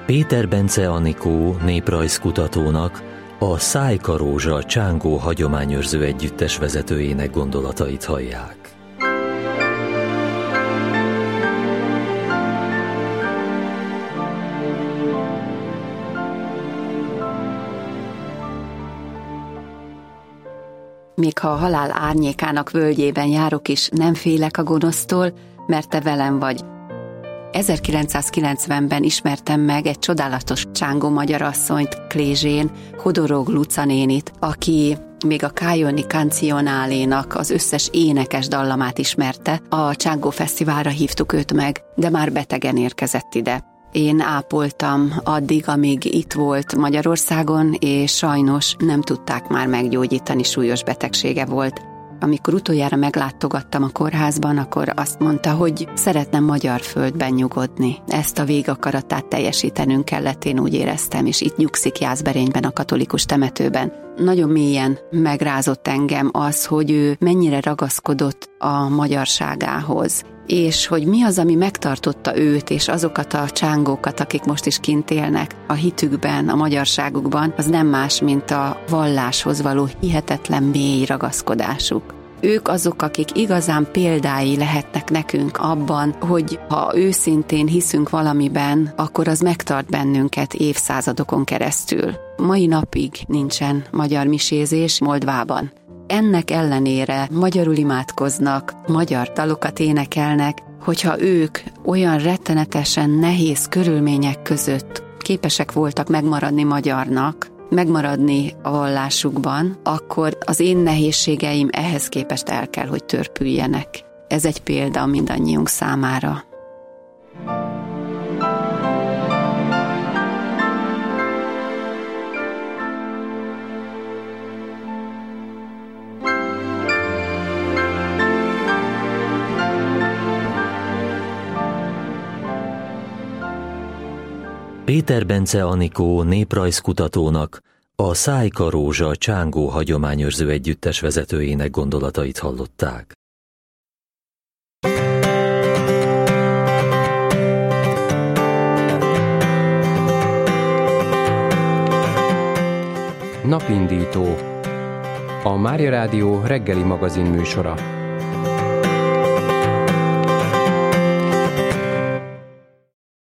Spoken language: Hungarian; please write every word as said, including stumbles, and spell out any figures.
Péter Bence Anikó néprajzkutatónak, a Szájka Rózsa Csángó hagyományőrző együttes vezetőjének gondolatait hallják. Még ha a halál árnyékának völgyében járok is, nem félek a gonosztól, mert te velem vagy. ezerkilencszázkilencvenben ismertem meg egy csodálatos csángó magyar asszonyt, Klézsén, Hodorog Luca nénit, aki még a Kájoni Cancionálénak az összes énekes dallamát ismerte. A Csángó Fesztiválra hívtuk őt meg, de már betegen érkezett ide. Én ápoltam addig, amíg itt volt Magyarországon, és sajnos nem tudták már meggyógyítani, súlyos betegsége volt. Amikor utoljára meglátogattam a kórházban, akkor azt mondta, hogy szeretne magyar földben nyugodni. Ezt a végakaratát teljesítenünk kellett, én úgy éreztem, és itt nyugszik Jászberényben, a katolikus temetőben. Nagyon mélyen megrázott engem az, hogy ő mennyire ragaszkodott a magyarságához, és hogy mi az, ami megtartotta őt és azokat a csángókat, akik most is kint élnek a hitükben, a magyarságukban, az nem más, mint a valláshoz való hihetetlen mély ragaszkodásuk. Ők azok, akik igazán példái lehetnek nekünk abban, hogy ha őszintén hiszünk valamiben, akkor az megtart bennünket évszázadokon keresztül. Mai napig nincsen magyar misézés Moldvában. Ennek ellenére magyarul imádkoznak, magyar dalokat énekelnek, hogyha ők olyan rettenetesen nehéz körülmények között képesek voltak megmaradni magyarnak, megmaradni a vallásukban, akkor az én nehézségeim ehhez képest el kell, hogy törpüljenek. Ez egy példa mindannyiunk számára. Péter Bence Anikó néprajzkutatónak, a Szájka Rózsa Csángó hagyományőrző együttes vezetőjének gondolatait hallották. Napindító. A Mária Rádió reggeli magazin műsora.